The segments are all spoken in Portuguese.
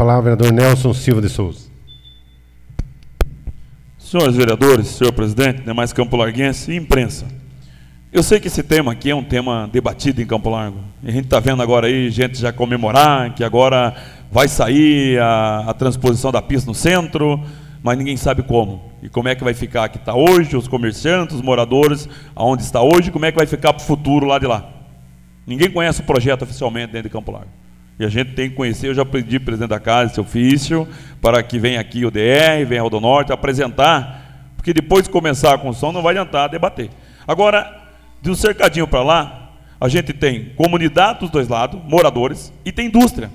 palavra ao vereador Nelson Silva de Souza. Senhores vereadores, senhor presidente, demais Campo Larguense e imprensa. Eu sei que esse tema aqui é um tema debatido em Campo Largo. E a gente está vendo agora aí gente já comemorar que agora vai sair a transposição da pista no centro, mas ninguém sabe como. E como é que vai ficar aqui está hoje, os comerciantes, os moradores, aonde está hoje, como é que vai ficar para o futuro lá de lá. Ninguém conhece o projeto oficialmente dentro de Campo Largo. E a gente tem que conhecer, eu já pedi ao presidente da casa esse ofício, para que venha aqui o DR, venha a Rodonorte, apresentar, porque depois de começar a construção não vai adiantar debater. Agora, de um cercadinho para lá, a gente tem comunidade dos dois lados, moradores, e tem indústria.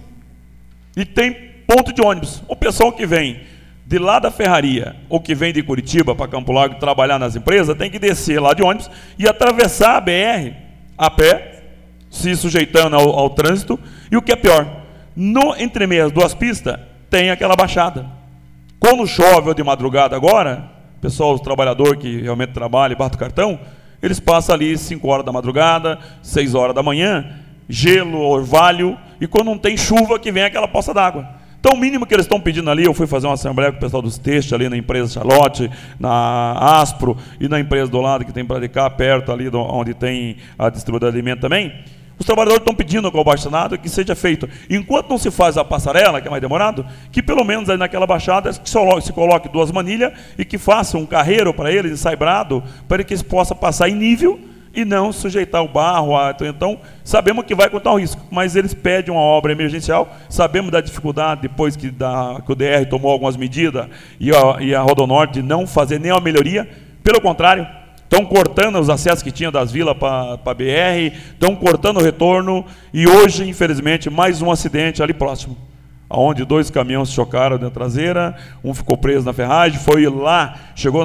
E tem ponto de ônibus. O pessoal que vem de lá da ferraria, ou que vem de Curitiba para Campo Largo trabalhar nas empresas, tem que descer lá de ônibus e atravessar a BR a pé, se sujeitando ao trânsito. E o que é pior, entre meias duas pistas, tem aquela baixada. Quando chove ou de madrugada agora, pessoal, os trabalhadores que realmente trabalham e batem o cartão, eles passam ali 5 horas da madrugada, 6 horas da manhã, gelo, orvalho, e quando não tem chuva que vem aquela poça d'água. Então o mínimo que eles estão pedindo ali, eu fui fazer uma assembleia com o pessoal dos textos ali na empresa Charlotte, na Aspro e na empresa do lado que tem para cá, perto ali onde tem a distribuidora de alimento também. Os trabalhadores estão pedindo com o abaixo-assinado que seja feito. Enquanto não se faz a passarela, que é mais demorado, que pelo menos aí naquela baixada se coloque 2 manilhas e que faça um carreiro para eles, ensaibrado, para que eles possam passar em nível e não sujeitar o barro. Então, sabemos que vai contar um risco, mas eles pedem uma obra emergencial, sabemos da dificuldade depois que o DR tomou algumas medidas e a Rodonorte de não fazer nenhuma melhoria, pelo contrário, estão cortando os acessos que tinham das vilas para a BR, estão cortando o retorno, e hoje, infelizmente, mais um acidente ali próximo, onde 2 caminhões se chocaram na traseira, um ficou preso na ferragem, foi lá, chegou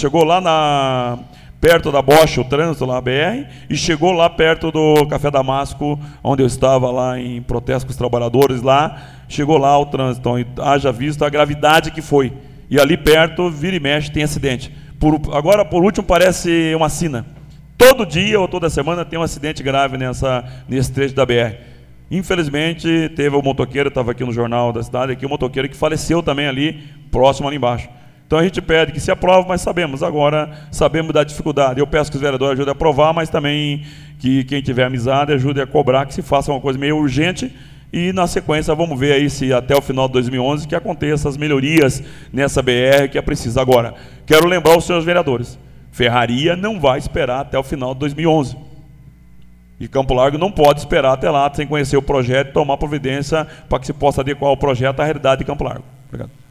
lá perto da Bosch, o trânsito lá, a BR, e chegou lá perto do Café Damasco, onde eu estava lá em protesto com os trabalhadores lá, chegou lá o trânsito, então, haja visto a gravidade que foi, e ali perto, vira e mexe, tem acidente. Agora, por último, parece uma sina. Todo dia ou toda semana tem um acidente grave nesse trecho da BR. Infelizmente, teve o motoqueiro, estava aqui no jornal da cidade, aqui o motoqueiro que faleceu também ali, próximo ali embaixo. Então a gente pede que se aprove, mas sabemos da dificuldade. Eu peço que os vereadores ajudem a aprovar, mas também que quem tiver amizade ajude a cobrar que se faça uma coisa meio urgente. E na sequência vamos ver aí se até o final de 2011 que aconteça as melhorias nessa BR que é preciso. Agora, quero lembrar os senhores vereadores, ferraria não vai esperar até o final de 2011. E Campo Largo não pode esperar até lá sem conhecer o projeto e tomar providência para que se possa adequar o projeto à realidade de Campo Largo. Obrigado.